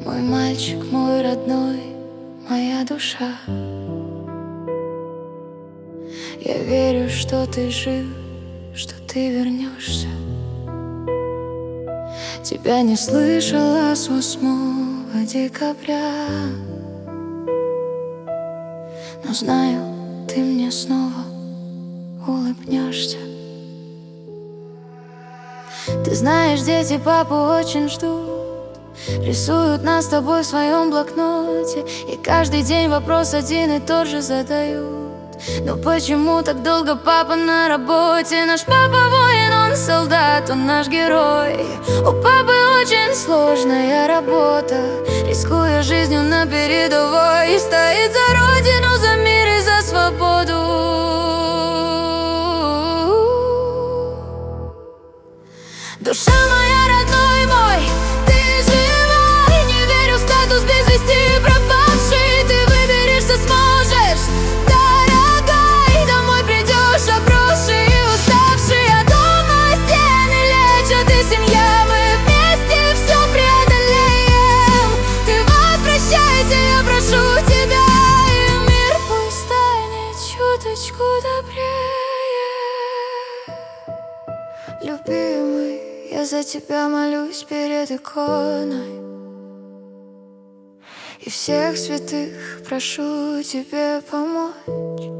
Мой мальчик, мой родной, моя душа. Я верю, что ты жив, что ты вернешься. Тебя не слышала с 8 декабря, но знаю, ты мне снова улыбнешься. Ты знаешь, дети папу очень ждут, рисуют нас с тобой в своем блокноте, и каждый день вопрос один и тот же задают: но почему так долго папа на работе? Наш папа воин, он солдат, он наш герой. У папы очень сложная работа, рискуя жизнью на передовой, и стоит за родину, за мир и за свободу. Душа моя, родной мой, ты жива. И не верю в статус без вести пропавший. Ты выберешься, сможешь, дорогая, домой придешь обросший и уставший. А дома стены лечат и семья, мы вместе все преодолеем. Ты возвращайся, я прошу тебя, и мир пусть станет чуточку добрее. Любимый, я за тебя молюсь перед иконой, и всех святых прошу тебе помочь.